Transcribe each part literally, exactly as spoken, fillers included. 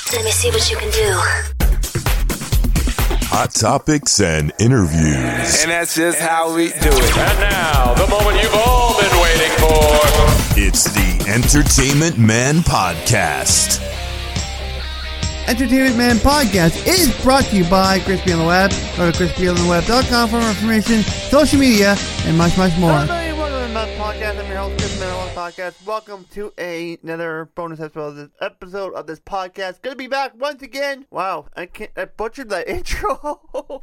Let me see what you can do. Hot topics and interviews. And that's just how we do it. And now, the moment you've all been waiting for. It's the Entertainment Man Podcast. Entertainment Man Podcast is brought to you by Crispy on the Web. Go to crispy on the web dot com for more information, social media, and much, much more. Hello, welcome to the Man Podcast. I'm your host, Crispy on the Web Podcast. Welcome to a, another bonus episode of this episode of this podcast. Gonna be back once again. Wow, I can't. I butchered that intro.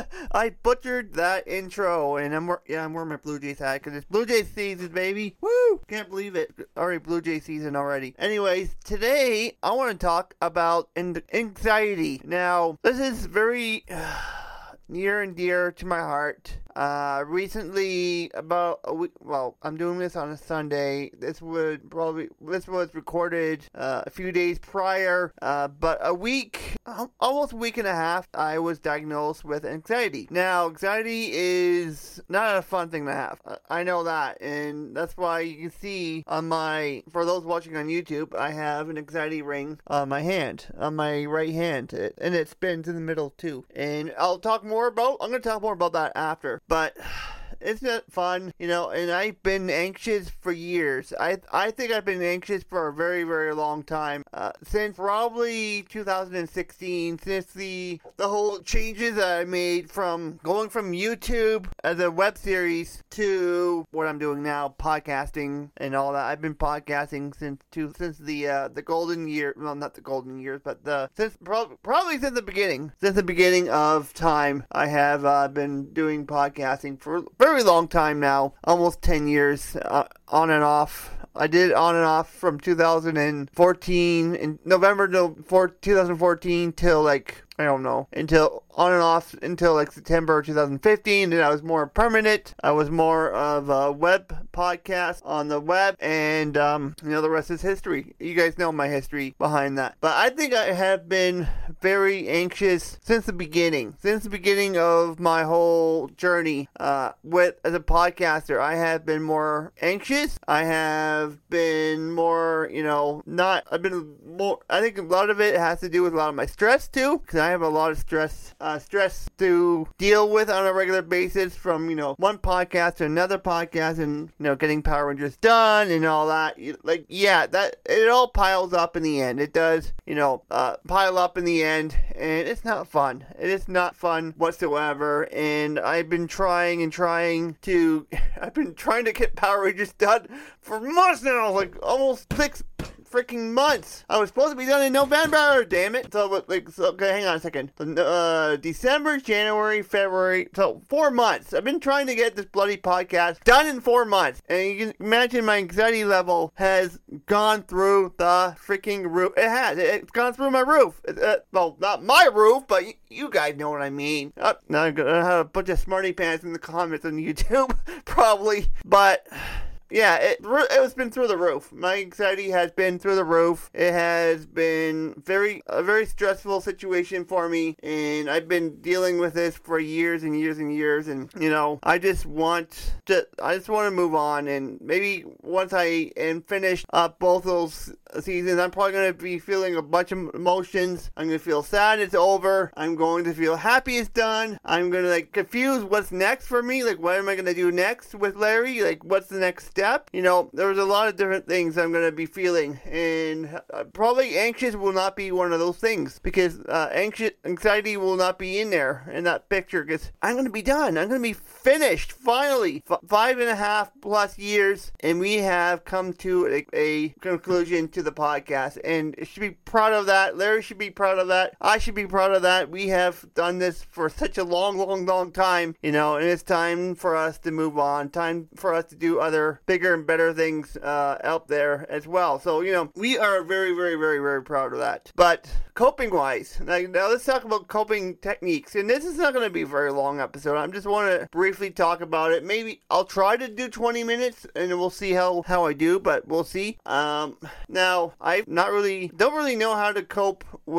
I butchered that intro, and I'm yeah, I'm wearing my Blue Jays hat because it's Blue Jays season, baby. Woo! Can't believe it. Already Blue Jays season already. Anyways, today I want to talk about anxiety. Now, this is very uh, near and dear to my heart. Uh, recently, about a week, well, I'm doing this on a Sunday. This would probably, this was recorded, uh, a few days prior, uh, but a week, almost a week and a half, I was diagnosed with anxiety. Now, anxiety is not a fun thing to have. I know that, and that's why you can see on my, for those watching on YouTube, I have an anxiety ring on my hand, on my right hand, and it spins in the middle too. And I'll talk more about, I'm going to talk more about that after. But it's not fun, you know, and I've been anxious for years. I I think I've been anxious for a very, very long time. Uh, since probably two thousand sixteen, since the the whole changes that I made from going from YouTube as a web series to what I'm doing now, podcasting and all that. I've been podcasting since two, since the uh, the golden year, well, not the golden years, but the since pro- probably since the beginning, since the beginning of time, I have uh, been doing podcasting for a very long time now, almost ten years, uh, on and off. I did on and off from two thousand fourteen, in November to twenty fourteen till like, I don't know, until on and off until like September twenty fifteen. Then I was more permanent. I was more of a web podcast on the web, and um, you know, the rest is history. You guys know my history behind that. But I think I have been very anxious since the beginning, since the beginning of my whole journey uh, with as a podcaster. I have been more anxious. I have been more, you know, not. I've been more. I think a lot of it has to do with a lot of my stress too, because I have a lot of stress. Uh, stress to deal with on a regular basis, from, you know, one podcast to another podcast, and, you know, getting Power Rangers done and all that. Like, yeah, that it all piles up in the end. It does, you know, uh, pile up in the end, and it's not fun. It is not fun whatsoever. And I've been trying and trying to, I've been trying to get Power Rangers done for months now, like almost six freaking months. I was supposed to be done in November, damn it. So, like, so, okay, hang on a second. Uh, December, January, February, so four months. I've been trying to get this bloody podcast done in four months. And you can imagine my anxiety level has gone through the freaking roof. It has. It's gone through my roof. Uh, well, not my roof, but you, you guys know what I mean. Uh, now I'm gonna have a bunch of smarty pants in the comments on YouTube, probably. But yeah, it it was been through the roof. My anxiety has been through the roof. It has been very a very stressful situation for me, and I've been dealing with this for years and years and years. And, you know, I just want to I just want to move on, and maybe once I am finished up both those seasons, I'm probably going to be feeling a bunch of emotions. I'm going to feel sad it's over. I'm going to feel happy it's done. I'm going to, like, confuse what's next for me. Like, what am I going to do next with Larry? Like, what's the next step? You know, there's a lot of different things I'm going to be feeling, and uh, probably anxious will not be one of those things, because uh, anxious anxiety will not be in there in that picture, because I'm going to be done. I'm going to be finished finally. F- five and a half plus years, and we have come to a, a conclusion to the podcast, and I should be proud of that. Larry should be proud of that. I should be proud of that. We have done this for such a long, long, long time, you know, and it's time for us to move on. Time for us to do other bigger and better things uh, out there as well. So, you know, we are very, very, very, very proud of that. But coping wise, now, now let's talk about coping techniques. And this is not going to be a very long episode. I just want to briefly talk about it. Maybe I'll try to do twenty minutes, and we'll see how, how I do, but we'll see. Um, now, I not really, don't really know how to cope with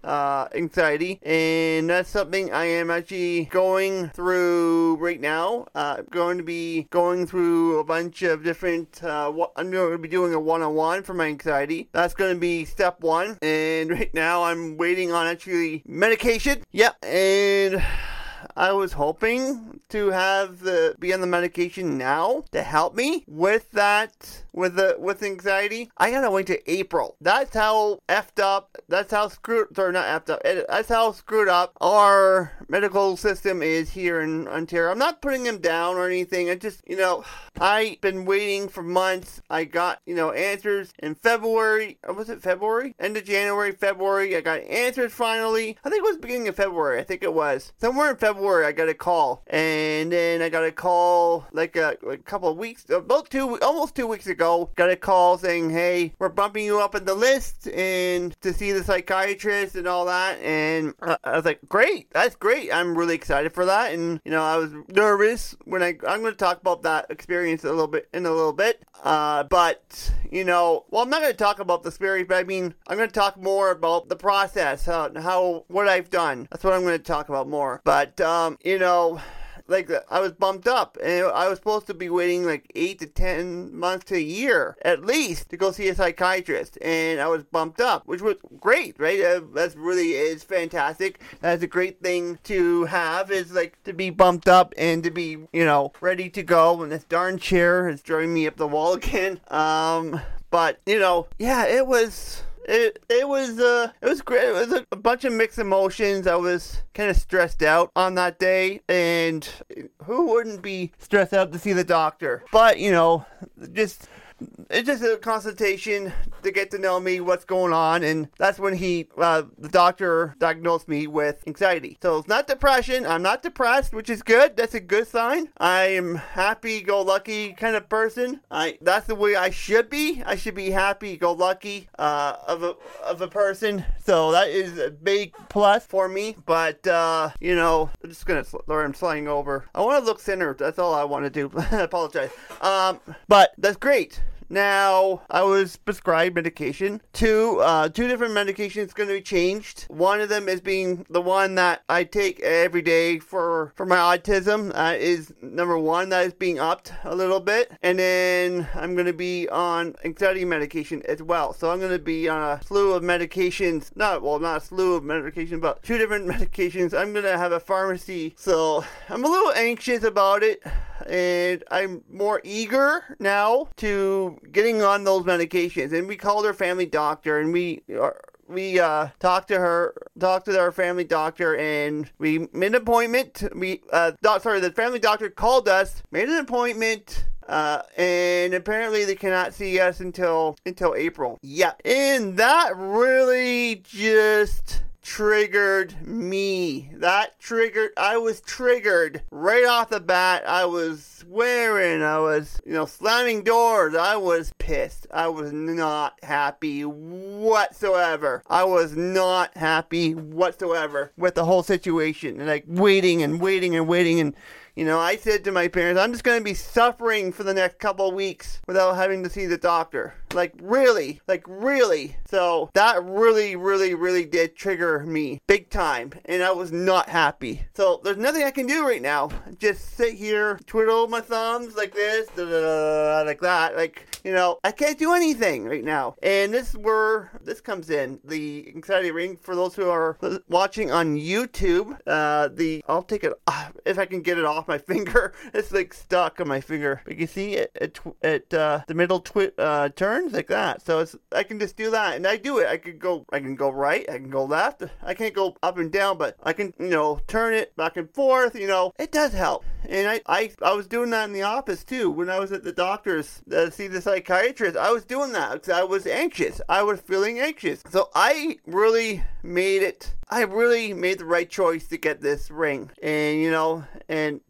uh, anxiety, and that's something I am actually going through right now. Uh, I'm going to be going through a bunch of different, uh, I'm going to be doing a one-on-one for my anxiety. That's going to be step one, and right now I'm waiting on actually medication. Yep, and I was hoping to have the be on the medication now to help me with that, with the with anxiety. I gotta wait to April. That's how effed up. That's how screwed. Sorry, not effed up. That's how screwed up our medical system is here in Ontario. I'm not putting them down or anything. I just, you know, I've been waiting for months. I got, you know, answers in February. Or was it February? End of January, February. I got answers finally. I think it was beginning of February. I think it was somewhere in February. I got a call, and then I got a call like a, a couple of weeks, about two, almost two weeks ago. Got a call saying, "Hey, we're bumping you up in the list and to see the psychiatrist and all that." And uh, I was like, "Great, that's great. I'm really excited for that." And you know, I was nervous when I I'm going to talk about that experience a little bit in a little bit. Uh, but you know, well, I'm not going to talk about the experience, but I mean, I'm going to talk more about the process, how, how what I've done. That's what I'm going to talk about more. But um, you know, like I was bumped up, and I was supposed to be waiting like eight to ten months to a year at least to go see a psychiatrist, and I was bumped up, which was great, right? Uh, that's really is fantastic. That's a great thing to have, is like to be bumped up and to be, you know, ready to go. And this darn chair is driving me up the wall again. Um, but you know, yeah, it was. It it was uh it was great. It was a, a bunch of mixed emotions. I was kind of stressed out on that day, and who wouldn't be stressed out to see the doctor? But you know, just it's just a consultation to get to know me, what's going on, and that's when he, uh, the doctor diagnosed me with anxiety. So it's not depression. I'm not depressed, which is good. That's a good sign. I'm happy-go-lucky kind of person. I that's the way I should be. I should be happy-go-lucky uh, of a of a person. So that is a big plus for me. But uh, you know, I'm just gonna Lord, I'm sliding over. I want to look thinner. That's all I want to do. I apologize. Um, but that's great. Now, I was prescribed medication. Two, uh, two different medications going to be changed. One of them is being the one that I take every day for, for my autism. That is number one. That is being upped a little bit. And then I'm going to be on anxiety medication as well. So I'm going to be on a slew of medications. Not, well, not a slew of medications, but two different medications. I'm going to have a pharmacy. So I'm a little anxious about it. And I'm more eager now to getting on those medications. And we called our family doctor, and we are, we uh, talked to her, talked to our family doctor, and we made an appointment. We, uh, doc, sorry, the family doctor called us, made an appointment. Uh, and apparently they cannot see us until until April. Yeah, and that really just triggered me. That triggered, I was triggered right off the bat. I was swearing, I was, you know, slamming doors. I was pissed. I was not happy whatsoever. I was not happy whatsoever with the whole situation. And like waiting and waiting and waiting and you know, I said to my parents, I'm just going to be suffering for the next couple of weeks without having to see the doctor. Like, really? Like, really? So, that really, really, really did trigger me big time. And I was not happy. So, there's nothing I can do right now. Just sit here, twiddle my thumbs like this, da, da, da, da, like that. Like, you know, I can't do anything right now. And this is where this comes in. The anxiety ring, for those who are watching on YouTube, uh, the, I'll take it, uh, if I can get it off my finger. It's like stuck on my finger. But you can see it, it, it uh, the middle twi- uh, turns like that. So it's, I can just do that, and I do it. I can go, I can go right, I can go left. I can't go up and down, but I can, you know, turn it back and forth. You know, it does help. And I, I, I was doing that in the office too. When I was at the doctor's to see the psychiatrist, I was doing that because I was anxious. I was feeling anxious. So I really made it. I really made the right choice to get this ring. And you know, and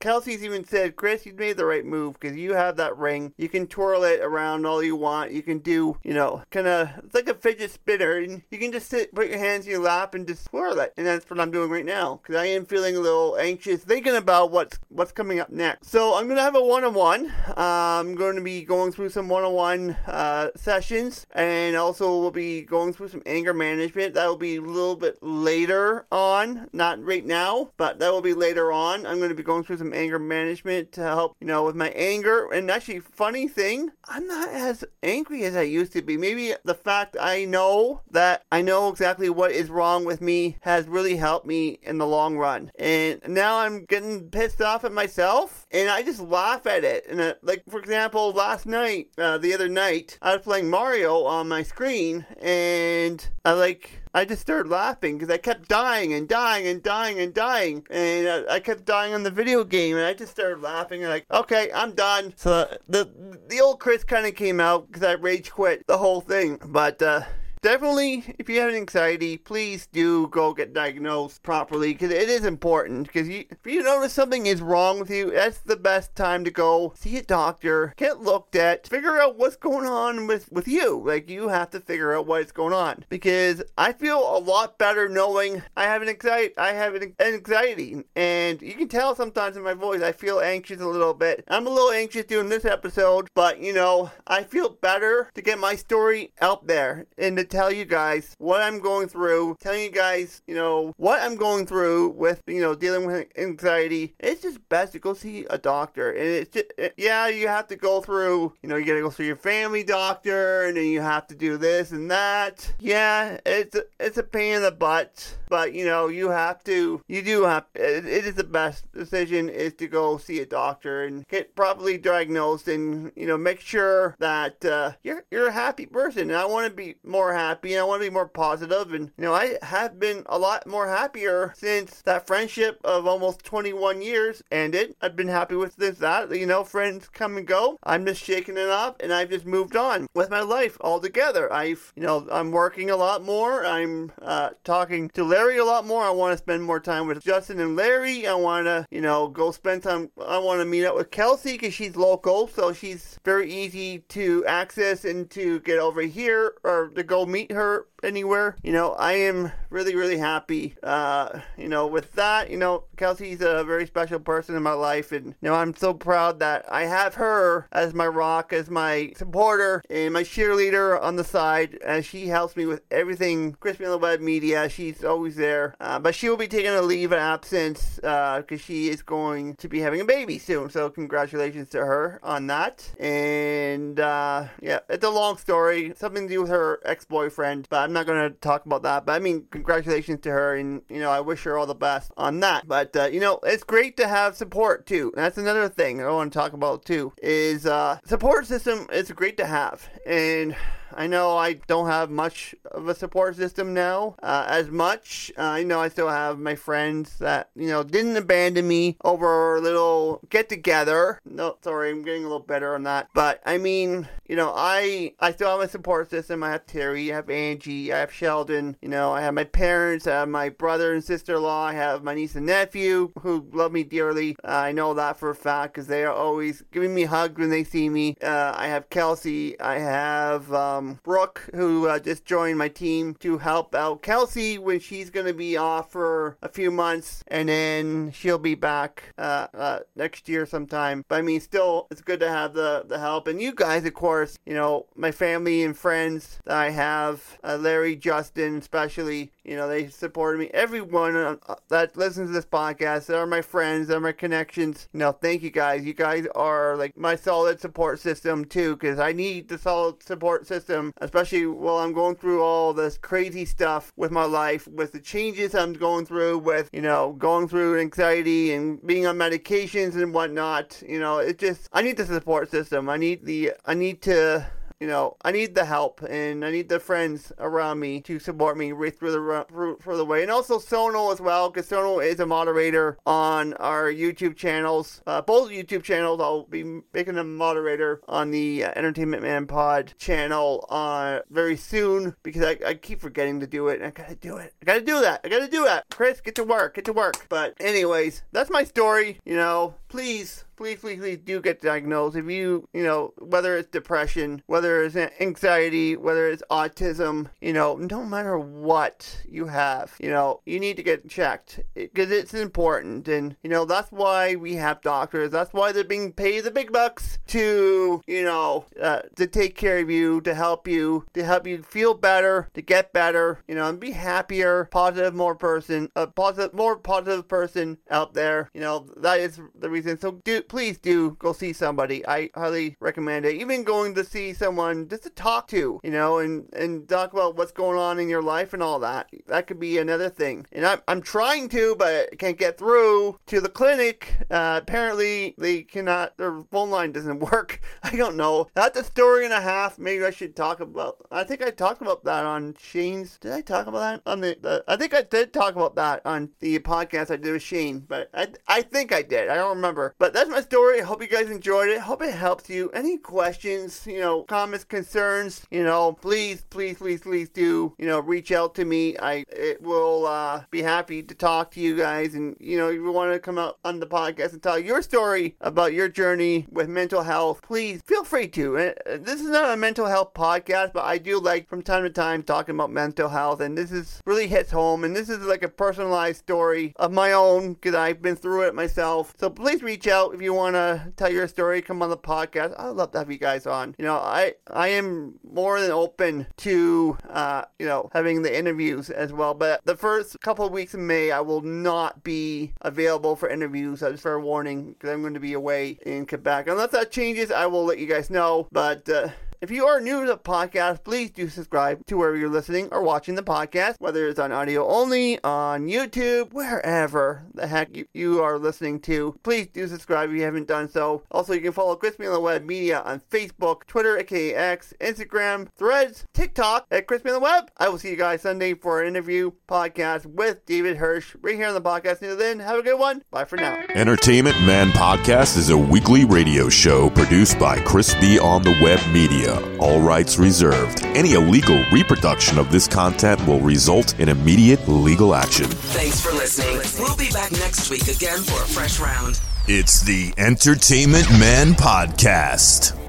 Kelsey's even said, Chris, you made the right move because you have that ring. You can twirl it around all you want. You can do, you know, kind of, it's like a fidget spinner. And you can just sit, put your hands in your lap and just twirl it. And that's what I'm doing right now because I am feeling a little anxious thinking about what's, what's coming up next. So I'm going to have a one-on-one. Uh, I'm going to be going through some one-on-one uh, sessions, and also we'll be going through some anger management. That will be a little bit later on, not right now, but that will be later on. I'm going to be going through some anger management to help, you know, with my anger. And actually, funny thing, I'm not as angry as I used to be. Maybe the fact I know that I know exactly what is wrong with me has really helped me in the long run. And now I'm getting pissed off at myself, and I just laugh at it. And uh, like, for example, last night, uh, the other night, I was playing Mario on my screen, and I like... I just started laughing because I kept dying and dying and dying and dying. And uh, I kept dying on the video game. And I just started laughing and like, okay, I'm done. So the the old Chris kind of came out because I rage quit the whole thing. But uh, definitely, if you have anxiety, please do go get diagnosed properly because it is important. Because you, if you notice something is wrong with you, that's the best time to go see a doctor, get looked at, figure out what's going on with, with you. Like, you have to figure out what's going on. Because I feel a lot better knowing I have an anxiety. I have an anxiety. And you can tell sometimes in my voice, I feel anxious a little bit. I'm a little anxious doing this episode, but, you know, I feel better to get my story out there and to tell you guys what I'm going through, telling you guys, you know, what I'm going through with, you know, dealing with anxiety. It's just best to go see a doctor. And it's just, it, yeah, you have to go through, you know, you gotta go through your family doctor, and then you have to do this and that. Yeah, it's a, it's a pain in the butt, but, you know, you have to, you do have, it, it is the best decision is to go see a doctor and get properly diagnosed and, you know, make sure that uh, you're, you're a happy person. And I want to be more happy. happy and I want to be more positive, and you know I have been a lot more happier since that friendship of almost twenty-one years ended. I've been happy with this that you know friends come and go. I'm just shaking it off and I've just moved on with my life altogether. I've you know I'm working a lot more. I'm uh, talking to Larry a lot more. I want to spend more time with Justin and Larry. I want to you know go spend time. I want to meet up with Kelsey because she's local, so she's very easy to access and to get over here or to go meet her anywhere. You know, I am really, really happy, uh, you know, with that. You know, Kelsey's a very special person in my life, and, you know, I'm so proud that I have her as my rock, as my supporter, and my cheerleader on the side, as she helps me with everything Crispy on the Web Media. She's always there, uh, but she will be taking a leave of absence, uh, because she is going to be having a baby soon, so congratulations to her on that. And, uh, yeah, it's a long story, something to do with her ex-boyfriend, but I'm not going to talk about that. But I mean, congratulations to her, and you know, I wish her all the best on that. But uh, you know, it's great to have support too. And that's another thing I want to talk about too. Is uh, support system is great to have, and I know I don't have much of a support system now, uh, as much. Uh, I know I still have my friends that, you know, didn't abandon me over a little get-together. No, sorry, I'm getting a little better on that. But, I mean, you know, I I still have a support system. I have Terry, I have Angie, I have Sheldon. You know, I have my parents, I have my brother and sister-in-law, I have my niece and nephew who love me dearly. Uh, I know that for a fact because they are always giving me hugs when they see me. Uh, I have Kelsey, I have... Um, Brooke, who uh, just joined my team to help out Kelsey when she's going to be off for a few months, and then she'll be back uh, uh, next year sometime. But I mean, still, it's good to have the, the help. And you guys, of course, you know, my family and friends that I have, uh, Larry, Justin, especially, you know, they supported me. Everyone uh, that listens to this podcast, they're my friends, they're my connections. You know, thank you guys. You guys are like my solid support system too, because I need the solid support system, especially while I'm going through all this crazy stuff with my life, with the changes I'm going through, with, you know, going through anxiety and being on medications and whatnot. You know, it just, I need the support system. I need the, I need to, you know, I need the help, and I need the friends around me to support me right through the through, through the way. And also Sono as well, because Sono is a moderator on our YouTube channels. Uh, both YouTube channels, I'll be making a moderator on the uh, Entertainment Man Pod channel uh, very soon, because I, I keep forgetting to do it, and I gotta do it. I gotta do that. I gotta do that. Chris, get to work. Get to work. But anyways, that's my story. You know, please, please, please, please do get diagnosed. If you, you know, whether it's depression, whether it's anxiety, whether it's autism, you know, no matter what you have, you know, you need to get checked, because it's important. And, you know, that's why we have doctors. That's why they're being paid the big bucks to, you know, uh, to take care of you, to help you, to help you feel better, to get better, you know, and be happier, positive, more person, a positive, more positive person out there. You know, that is the reason. So do, please do go see somebody. I highly recommend it. Even going to see someone just to talk to, you know, and, and talk about what's going on in your life and all that. That could be another thing. And I'm, I'm trying to, but I can't get through to the clinic. Uh, apparently they cannot, their phone line doesn't work. I don't know. That's a story and a half. Maybe I should talk about, I think I talked about that on Shane's, did I talk about that on the, the I think I did talk about that on the podcast I did with Shane, but I, I think I did. I don't remember. But that's my story. I hope you guys enjoyed it. Hope it helps you. Any questions, you know, comments, concerns, you know, please, please, please, please do, you know, reach out to me. I it will uh, be happy to talk to you guys. And, you know, if you want to come out on the podcast and tell your story about your journey with mental health, please feel free to. And this is not a mental health podcast, but I do like from time to time talking about mental health. And this is really hits home. And this is like a personalized story of my own, because I've been through it myself. So please reach out if you want to tell your story, come on the podcast. I'd love to have you guys on. You know, I I am more than open to, uh, you know, having the interviews as well. But the first couple of weeks in May, I will not be available for interviews. That's fair warning, because I'm going to be away in Quebec. Unless that changes, I will let you guys know. But, uh, if you are new to the podcast, please do subscribe to wherever you're listening or watching the podcast, whether it's on audio only, on YouTube, wherever the heck you, you are listening to. Please do subscribe if you haven't done so. Also, you can follow Crispy on the Web Media on Facebook, Twitter, aka X, Instagram, Threads, TikTok at Crispy on the Web. I will see you guys Sunday for an interview podcast with David Hirsch right here on the podcast. Until then, have a good one. Bye for now. Entertainment Man Podcast is a weekly radio show produced by Crispy on the Web Media. All rights reserved. Any illegal reproduction of this content will result in immediate legal action. Thanks for listening. We'll be back next week again for a fresh round. It's the Entertainment Man Podcast.